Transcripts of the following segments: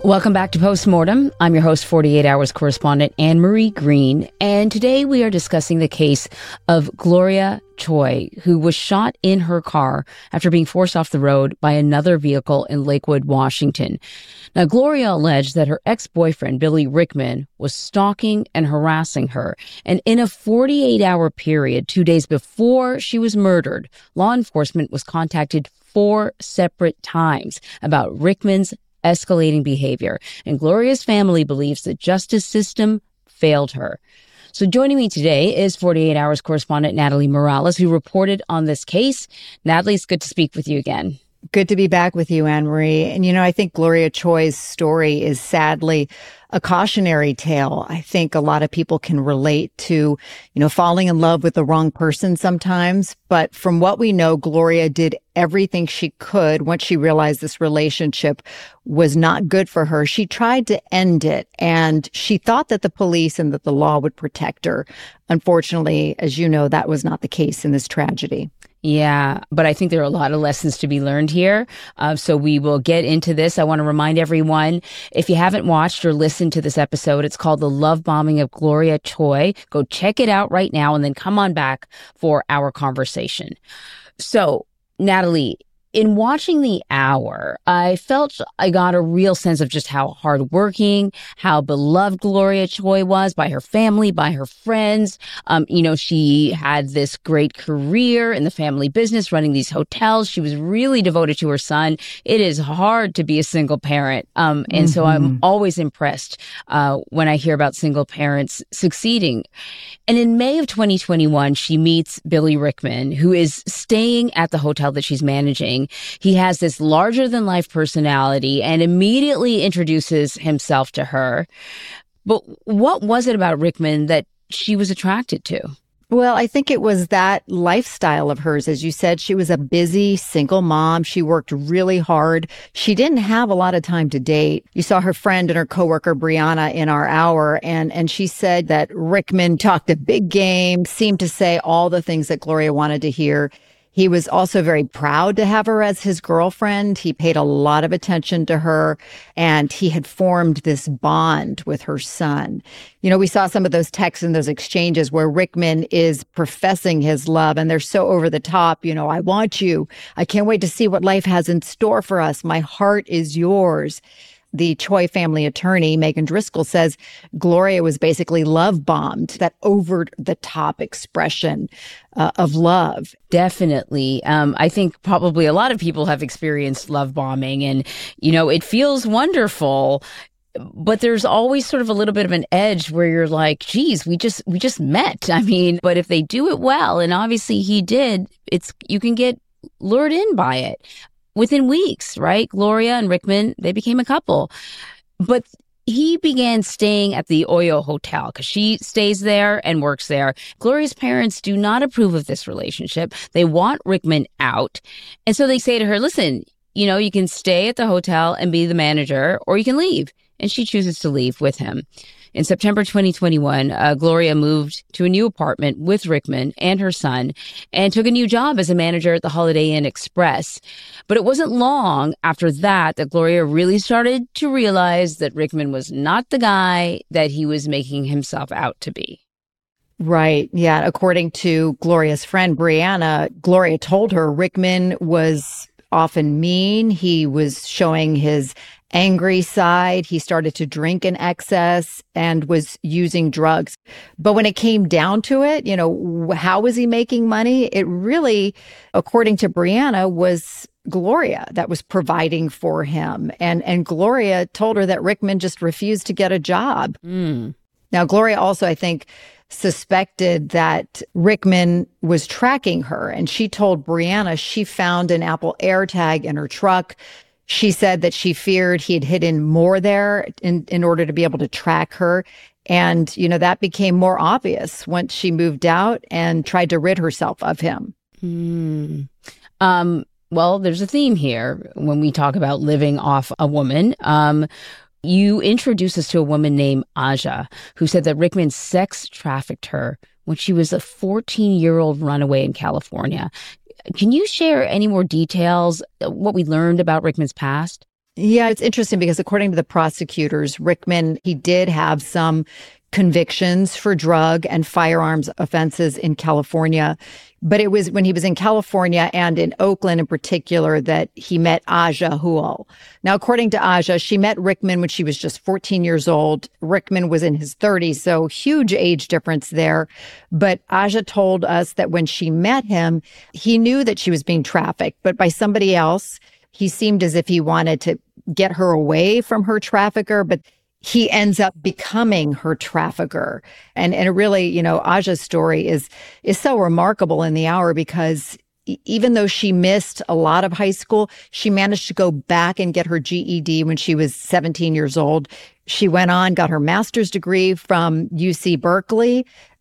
Welcome back to Postmortem. I'm your host, 48 Hours correspondent Anne-Marie Green, and today we are discussing the case of Gloria Choi, who was shot in her car after being forced off the road by another vehicle in Lakewood, Washington. Now, Gloria alleged that her ex-boyfriend, Billy Rickman, was stalking and harassing her, and in a 48-hour period, 2 days before she was murdered, law enforcement was contacted 4 separate times about Rickman's escalating behavior, and Gloria's family believes the justice system failed her. So joining me today is 48 Hours correspondent Natalie Morales, who reported on this case. Natalie, it's good to speak with you again. Good to be back with you, Anne-Marie. And, I think Gloria Choi's story is sadly a cautionary tale. I think a lot of people can relate to, falling in love with the wrong person sometimes. But from what we know, Gloria did everything she could once she realized this relationship was not good for her. She tried to end it, and she thought that the police and that the law would protect her. Unfortunately, as you know, that was not the case in this tragedy. Yeah, but I think there are a lot of lessons to be learned here. So we will get into this. I want to remind everyone, if you haven't watched or listened to this episode, it's called The Love Bombing of Gloria Choi. Go check it out right now and then come on back for our conversation. So, Natalie, in watching The Hour, I felt I got a real sense of just how hardworking, how beloved Gloria Choi was by her family, by her friends. She had this great career in the family business, running these hotels. She was really devoted to her son. It is hard to be a single parent. So I'm always impressed when I hear about single parents succeeding. And in May of 2021, she meets Billy Rickman, who is staying at the hotel that she's managing. He has this larger-than-life personality and immediately introduces himself to her. But what was it about Rickman that she was attracted to? Well, I think it was that lifestyle of hers. As you said, she was a busy single mom. She worked really hard. She didn't have a lot of time to date. You saw her friend and her coworker, Brianna, in our hour, and she said that Rickman talked a big game, seemed to say all the things that Gloria wanted to hear. He was also very proud to have her as his girlfriend. He paid a lot of attention to her, and he had formed this bond with her son. We saw some of those texts and those exchanges where Rickman is professing his love, and they're so over the top. I want you. I can't wait to see what life has in store for us. My heart is yours. The Choi family attorney, Megan Driscoll, says Gloria was basically love bombed, that over-the-top expression of love. Definitely. I think probably a lot of people have experienced love bombing, and, it feels wonderful. But there's always sort of a little bit of an edge where you're like, geez, we just met. But if they do it well, and obviously he did, you can get lured in by it. Within weeks, right? Gloria and Rickman, they became a couple. But he began staying at the Oyo Hotel because she stays there and works there. Gloria's parents do not approve of this relationship. They want Rickman out. And so they say to her, listen, you can stay at the hotel and be the manager, or you can leave. And she chooses to leave with him. In September 2021, Gloria moved to a new apartment with Rickman and her son and took a new job as a manager at the Holiday Inn Express. But it wasn't long after that Gloria really started to realize that Rickman was not the guy that he was making himself out to be. Right. Yeah. According to Gloria's friend, Brianna, Gloria told her Rickman was often mean. He was showing his angry side. He started to drink in excess and was using drugs. But when it came down to it, how was he making money? It really, according to Brianna, was Gloria that was providing for him. And Gloria told her that Rickman just refused to get a job. Now, Gloria also, I think, suspected that Rickman was tracking her. And she told Brianna she found an Apple AirTag in her truck. She said that she feared he had hidden more there in order to be able to track her. And, that became more obvious once she moved out and tried to rid herself of him. Well, there's a theme here when we talk about living off a woman. You introduced us to a woman named Aja, who said that Rickman sex trafficked her when she was a 14-year-old runaway in California. Can you share any more details, what we learned about Rickman's past? Yeah, it's interesting because according to the prosecutors, Rickman, he did have some convictions for drug and firearms offenses in California. But it was when he was in California and in Oakland in particular that he met Aja Hual. Now, according to Aja, she met Rickman when she was just 14 years old. Rickman was in his 30s, so huge age difference there. But Aja told us that when she met him, he knew that she was being trafficked, but by somebody else. He seemed as if he wanted to get her away from her trafficker, but he ends up becoming her trafficker. And it really, Aja's story is so remarkable in the hour because even though she missed a lot of high school, she managed to go back and get her GED when she was 17 years old. She went on, got her master's degree from UC Berkeley,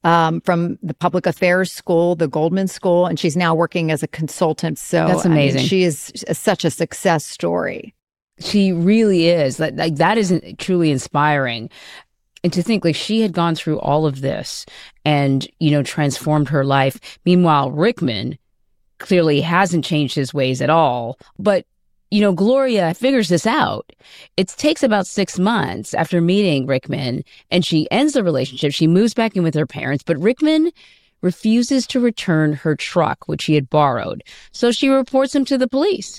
from the public affairs school, the Goldman School, and she's now working as a consultant. So that's amazing. She is such a success story. She really is. That is truly inspiring. And to think she had gone through all of this and, transformed her life. Meanwhile, Rickman clearly hasn't changed his ways at all. But, Gloria figures this out. It takes about 6 months after meeting Rickman and she ends the relationship. She moves back in with her parents, but Rickman refuses to return her truck, which he had borrowed. So she reports him to the police.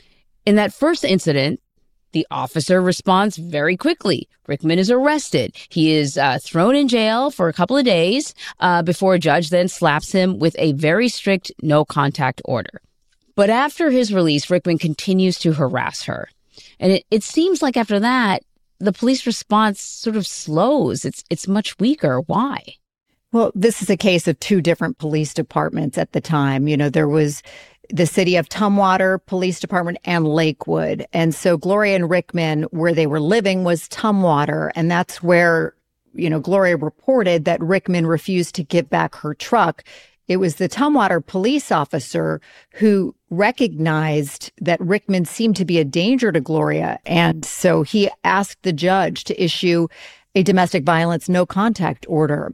In that first incident, the officer responds very quickly. Rickman is arrested. He is thrown in jail for a couple of days before a judge then slaps him with a very strict no contact order. But after his release, Rickman continues to harass her. And it seems like after that, the police response sort of slows. It's much weaker. Why? Well, this is a case of two different police departments at the time. There was the city of Tumwater Police Department and Lakewood. And so Gloria and Rickman, where they were living was Tumwater. And that's where, Gloria reported that Rickman refused to give back her truck. It was the Tumwater police officer who recognized that Rickman seemed to be a danger to Gloria. And so he asked the judge to issue a domestic violence no contact order.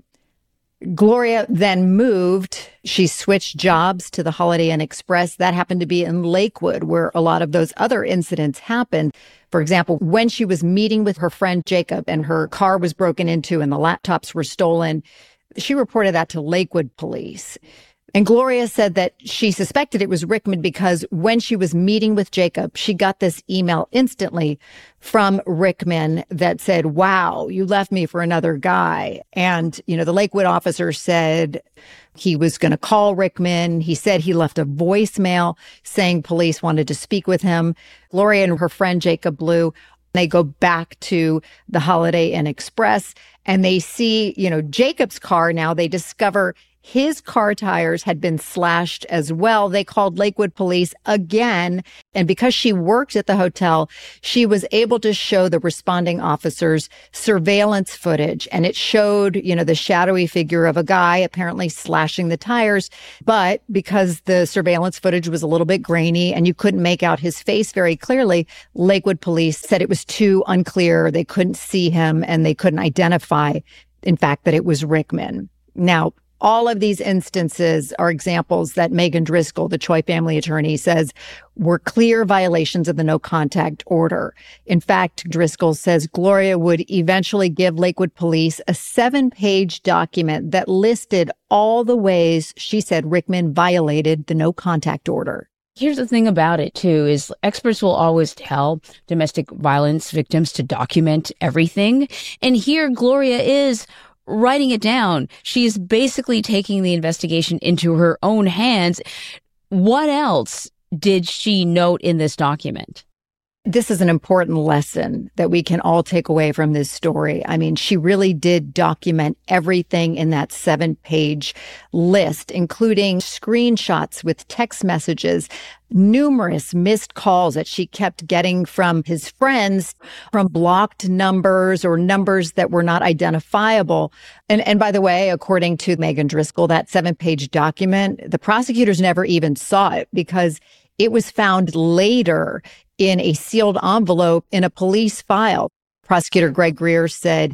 Gloria then moved. She switched jobs to the Holiday Inn Express. That happened to be in Lakewood, where a lot of those other incidents happened. For example, when she was meeting with her friend Jacob and her car was broken into and the laptops were stolen, she reported that to Lakewood police. And Gloria said that she suspected it was Rickman because when she was meeting with Jacob, she got this email instantly from Rickman that said, "Wow, you left me for another guy." And, the Lakewood officer said he was going to call Rickman. He said he left a voicemail saying police wanted to speak with him. Gloria and her friend Jacob Blue, they go back to the Holiday Inn Express and they see, Jacob's car now. They discover his car tires had been slashed as well. They called Lakewood police again. And because she worked at the hotel, she was able to show the responding officers surveillance footage. And it showed, the shadowy figure of a guy apparently slashing the tires. But because the surveillance footage was a little bit grainy and you couldn't make out his face very clearly, Lakewood police said it was too unclear. They couldn't see him and they couldn't identify, in fact, that it was Rickman. Now, all of these instances are examples that Megan Driscoll, the Choi family attorney, says were clear violations of the no contact order. In fact, Driscoll says Gloria would eventually give Lakewood police a 7-page document that listed all the ways she said Rickman violated the no contact order. Here's the thing about it, too, is experts will always tell domestic violence victims to document everything. And here Gloria is writing it down. She is basically taking the investigation into her own hands. What else did she note in this document? This is an important lesson that we can all take away from this story. I mean, she really did document everything in that 7-page list, including screenshots with text messages, numerous missed calls that she kept getting from his friends, from blocked numbers or numbers that were not identifiable. And by the way, according to Megan Driscoll, that 7-page document, the prosecutors never even saw it because it was found later in a sealed envelope in a police file. Prosecutor Greg Greer said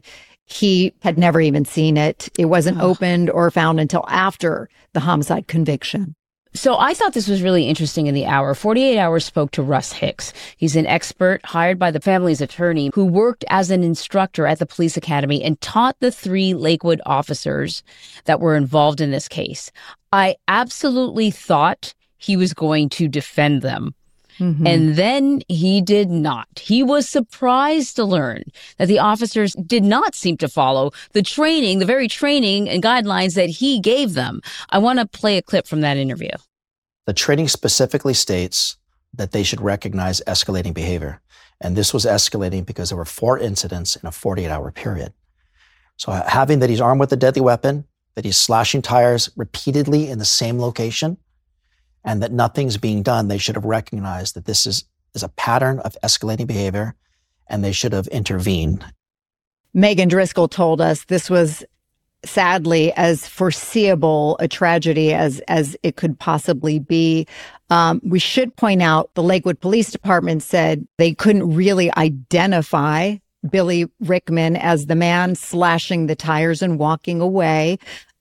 he had never even seen it. It wasn't opened or found until after the homicide conviction. So I thought this was really interesting in the hour. 48 Hours spoke to Russ Hicks. He's an expert hired by the family's attorney who worked as an instructor at the police academy and taught the 3 Lakewood officers that were involved in this case. I absolutely thought he was going to defend them. Mm-hmm. And then he did not. He was surprised to learn that the officers did not seem to follow the training, the very training and guidelines that he gave them. I want to play a clip from that interview. The training specifically states that they should recognize escalating behavior. And this was escalating because there were 4 incidents in a 48-hour period. So having that he's armed with a deadly weapon, that he's slashing tires repeatedly in the same location, and that nothing's being done, they should have recognized that this is a pattern of escalating behavior, and they should have intervened. Megan Driscoll told us this was sadly as foreseeable a tragedy as it could possibly be. We should point out the Lakewood Police Department said they couldn't really identify Billy Rickman as the man slashing the tires and walking away.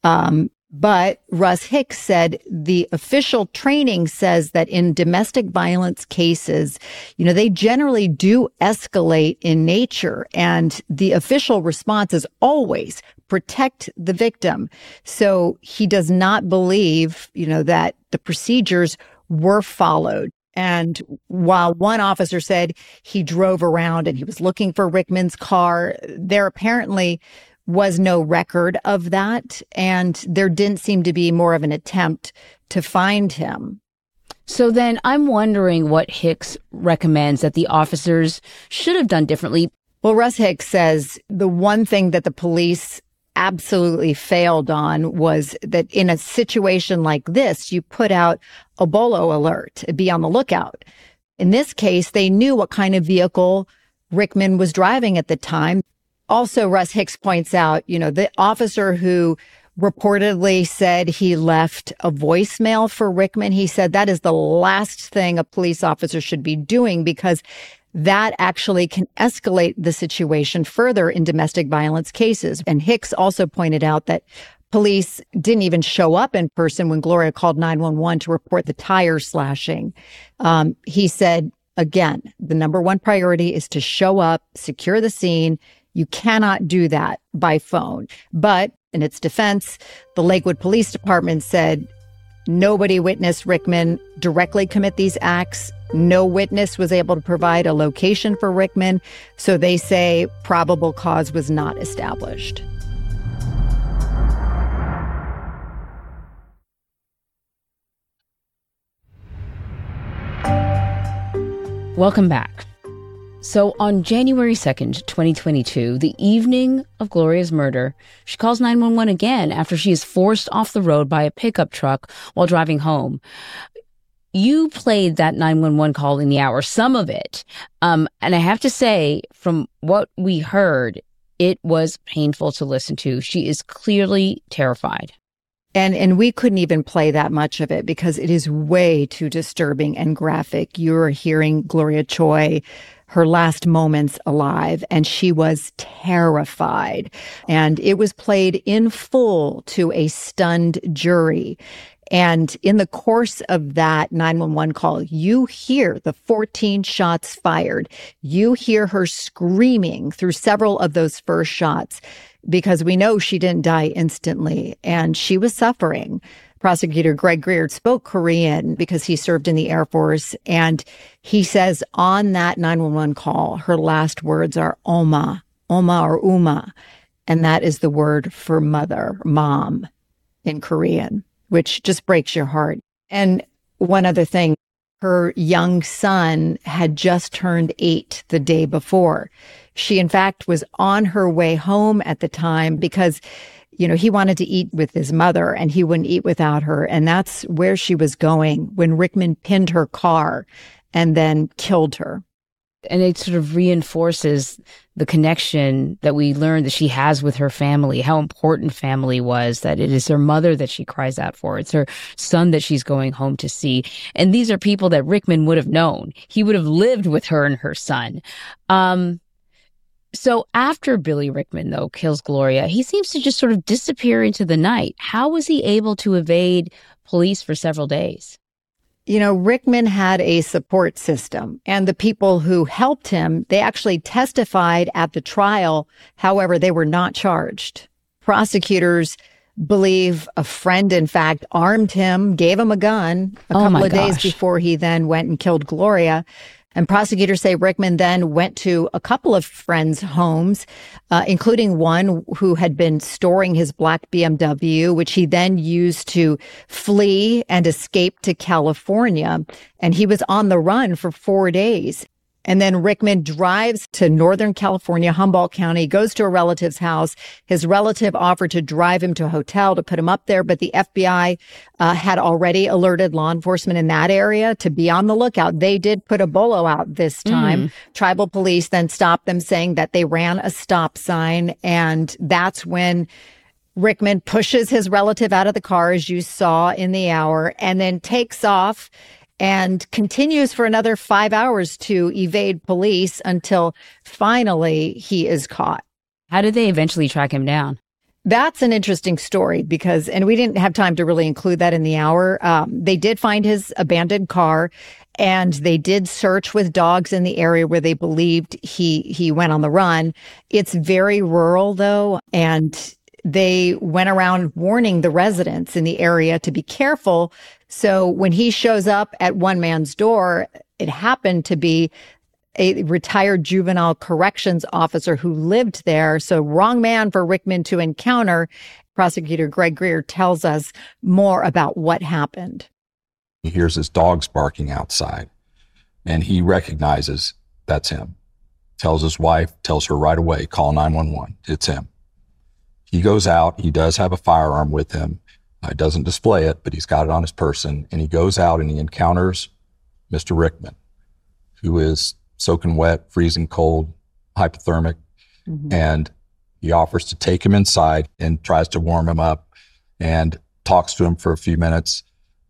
But Russ Hicks said the official training says that in domestic violence cases, they generally do escalate in nature. And the official response is always protect the victim. So he does not believe, that the procedures were followed. And while one officer said he drove around and he was looking for Rickman's car, there apparently was no record of that, and there didn't seem to be more of an attempt to find him. So then I'm wondering what Hicks recommends that the officers should have done differently. Well, Russ Hicks says the one thing that the police absolutely failed on was that in a situation like this, you put out a bolo alert, be on the lookout. In this case, they knew what kind of vehicle Rickman was driving at the time. Also, Russ Hicks points out, the officer who reportedly said he left a voicemail for Rickman, he said that is the last thing a police officer should be doing because that actually can escalate the situation further in domestic violence cases. And Hicks also pointed out that police didn't even show up in person when Gloria called 911 to report the tire slashing. He said, again, the number one priority is to show up, secure the scene. You cannot do that by phone. But in its defense, the Lakewood Police Department said nobody witnessed Rickman directly commit these acts. No witness was able to provide a location for Rickman. So they say probable cause was not established. Welcome back. So on January 2nd, 2022, the evening of Gloria's murder, she calls 911 again after she is forced off the road by a pickup truck while driving home. You played that 911 call in the hour, some of it. And I have to say, from what we heard, it was painful to listen to. She is clearly terrified. And we couldn't even play that much of it because it is way too disturbing and graphic. You're hearing Gloria Choi, her last moments alive, and she was terrified. And it was played in full to a stunned jury. And in the course of that 911 call, you hear the 14 shots fired. You hear her screaming through several of those first shots because we know she didn't die instantly and she was suffering. Prosecutor Greg Greer spoke Korean because he served in the Air Force. And he says on that 911 call, her last words are Oma, Oma or Uma. And that is the word for mother, mom in Korean, which just breaks your heart. And one other thing, her young son had just turned 8 the day before. She, in fact, was on her way home at the time because, he wanted to eat with his mother and he wouldn't eat without her. And that's where she was going when Rickman pinned her car and then killed her. And it sort of reinforces the connection that we learned that she has with her family, how important family was, that it is her mother that she cries out for. It's her son that she's going home to see. And these are people that Rickman would have known. He would have lived with her and her son. So after Billy Rickman, though, kills Gloria, he seems to just sort of disappear into the night. How was he able to evade police for several days. You know, Rickman had a support system, and the people who helped him, they actually testified at the trial. However, they were not charged. Prosecutors believe a friend, in fact, armed him, gave him a gun a couple of days before he then went and killed Gloria. And prosecutors say Rickman then went to a couple of friends' homes, including one who had been storing his black BMW, which he then used to flee and escape to California. And he was on the run for 4 days. And then Rickman drives to Northern California, Humboldt County, goes to a relative's house. His relative offered to drive him to a hotel to put him up there, but the FBI had already alerted law enforcement in that area to be on the lookout. They did put a bolo out this time. Tribal police then stopped them, saying that they ran a stop sign. And that's when Rickman pushes his relative out of the car, as you saw in the hour, and then takes off and continues for another 5 hours to evade police until finally he is caught. How did they eventually track him down? That's an interesting story because, and we didn't have time to really include that in the hour. They did find his abandoned car, and they did search with dogs in the area where they believed he went on the run. It's very rural though, and they went around warning the residents in the area to be careful. So when he shows up at one man's door, it happened to be a retired juvenile corrections officer who lived there. So wrong man for Rickman to encounter. Prosecutor Greg Greer tells us more about what happened. He hears his dogs barking outside, and he recognizes that's him. Tells his wife, tells her right away, call 911. It's him. He goes out. He does have a firearm with him. He doesn't display it, but he's got it on his person. And he goes out and he encounters Mr. Rickman, who is soaking wet, freezing cold, hypothermic. And he offers to take him inside and tries to warm him up and talks to him for a few minutes.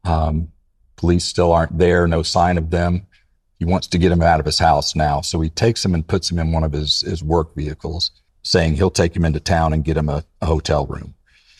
Police still aren't there, no sign of them. He wants to get him out of his house now. So he takes him and puts him in one of his work vehicles, saying he'll take him into town and get him a hotel room.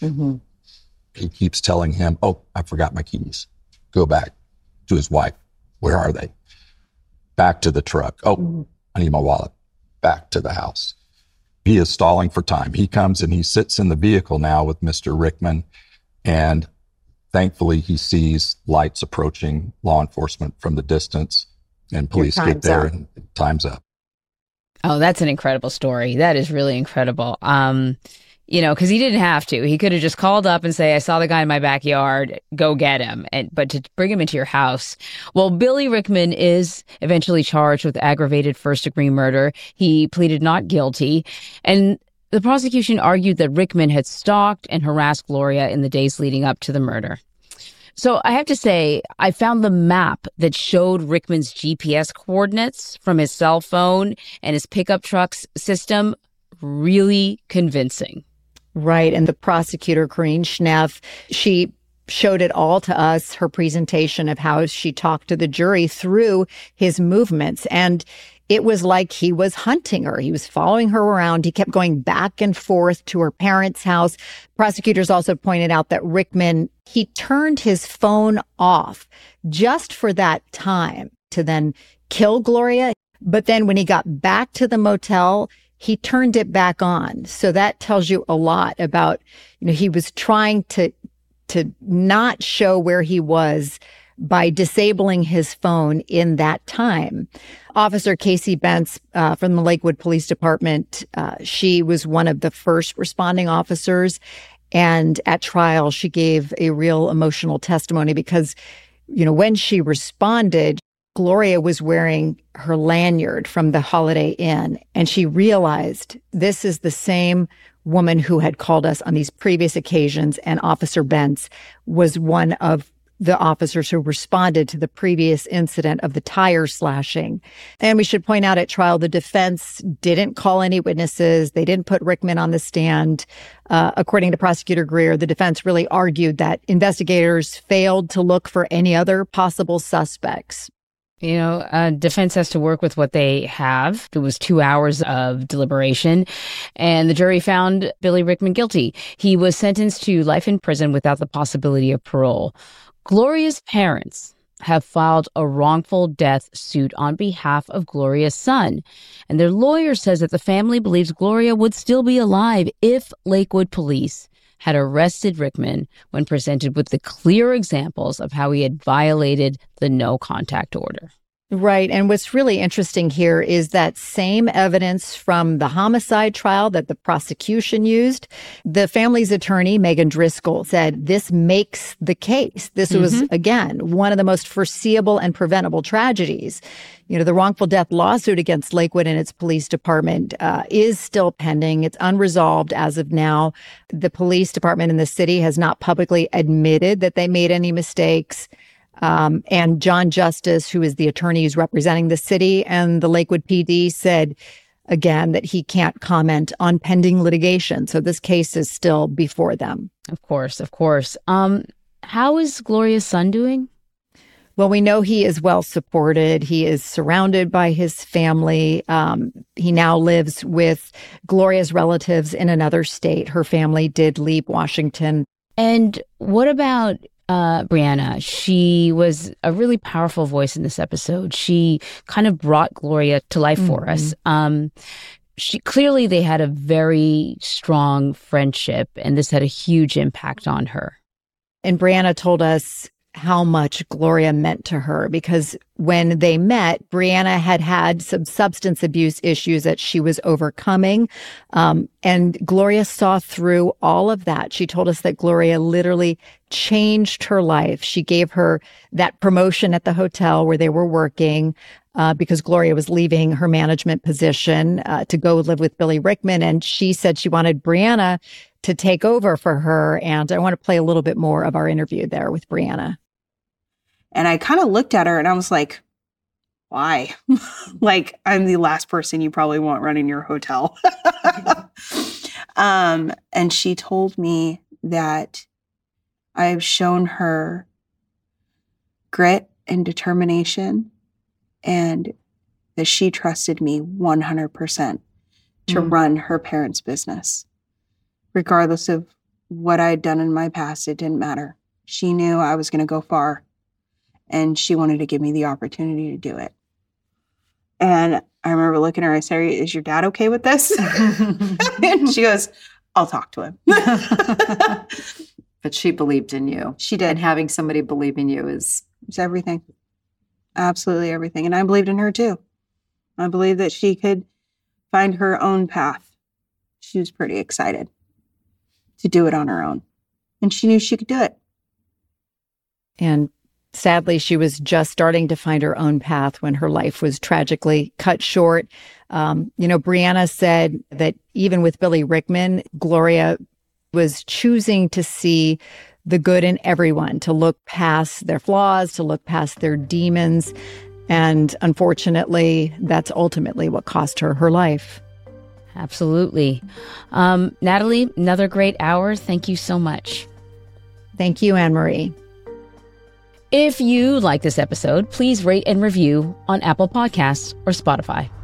He keeps telling him, oh, I forgot my keys. Go back to his wife. Where are they? Back to the truck. Oh, I need my wallet. Back to the house. He is stalling for time. He comes and he sits in the vehicle now with Mr. Rickman, and thankfully he sees lights approaching law enforcement from the distance, and police get there and time's up. Oh, that's an incredible story. That is really incredible. Because he didn't have to. He could have just called up and say, I saw the guy in my backyard, go get him. But to bring him into your house. Well, Billy Rickman is eventually charged with aggravated first-degree murder. He pleaded not guilty. And the prosecution argued that Rickman had stalked and harassed Gloria in the days leading up to the murder. So I have to say, I found the map that showed Rickman's GPS coordinates from his cell phone and his pickup truck's system really convincing. Right. And the prosecutor, Corinne Schneff, she showed it all to us, her presentation of how she talked to the jury through his movements. And it was like he was hunting her. He was following her around. He kept going back and forth to her parents' house. Prosecutors also pointed out that Rickman, he turned his phone off just for that time to then kill Gloria. But then when he got back to the motel, he turned it back on. So that tells you a lot about, he was trying to not show where he was by disabling his phone in that time. Officer Casey Bentz from the Lakewood Police Department, she was one of the first responding officers. And at trial, she gave a real emotional testimony because, when she responded, Gloria was wearing her lanyard from the Holiday Inn, and she realized this is the same woman who had called us on these previous occasions, and Officer Bentz was one of the officers who responded to the previous incident of the tire slashing. And we should point out at trial, the defense didn't call any witnesses. They didn't put Rickman on the stand. According to Prosecutor Greer, the defense really argued that investigators failed to look for any other possible suspects. Defense has to work with what they have. It was 2 hours of deliberation, and the jury found Billy Rickman guilty. He was sentenced to life in prison without the possibility of parole. Gloria's parents have filed a wrongful death suit on behalf of Gloria's son, and their lawyer says that the family believes Gloria would still be alive if Lakewood police had arrested Rickman when presented with the clear examples of how he had violated the no contact order. Right. And what's really interesting here is that same evidence from the homicide trial that the prosecution used. The family's attorney, Megan Driscoll, said this makes the case. This was, again, one of the most foreseeable and preventable tragedies. The wrongful death lawsuit against Lakewood and its police department is still pending. It's unresolved as of now. The police department in the city has not publicly admitted that they made any mistakes. And John Justice, who is the attorney who's representing the city and the Lakewood PD, said again that he can't comment on pending litigation. So this case is still before them. Of course. How is Gloria's son doing? Well, we know he is well supported. He is surrounded by his family. He now lives with Gloria's relatives in another state. Her family did leave Washington. And what about Brianna? She was a really powerful voice in this episode. She kind of brought Gloria to life for us. Clearly they had a very strong friendship, and this had a huge impact on her. And Brianna told us how much Gloria meant to her, because when they met, Brianna had some substance abuse issues that she was overcoming. And Gloria saw through all of that. She told us that Gloria literally changed her life. She gave her that promotion at the hotel where they were working because Gloria was leaving her management position to go live with Billy Rickman. And she said she wanted Brianna to take over for her. And I want to play a little bit more of our interview there with Brianna. And I kind of looked at her and I was like, why? Like, I'm the last person you probably want running your hotel. And she told me that I've shown her grit and determination, and that she trusted me 100% to run her parents' business. Regardless of what I had done in my past, it didn't matter. She knew I was going to go far, and she wanted to give me the opportunity to do it. And I remember looking at her, I said, is your dad okay with this? And she goes, I'll talk to him. But she believed in you. She did. And having somebody believe in you is everything. Absolutely everything. And I believed in her too. I believed that she could find her own path. She was pretty excited to do it on her own. And she knew she could do it. And sadly, she was just starting to find her own path when her life was tragically cut short. Brianna said that even with Billy Rickman, Gloria was choosing to see the good in everyone, to look past their flaws, to look past their demons. And unfortunately, that's ultimately what cost her her life. Absolutely. Natalie, another great hour. Thank you so much. Thank you, Anne-Marie. If you like this episode, please rate and review on Apple Podcasts or Spotify.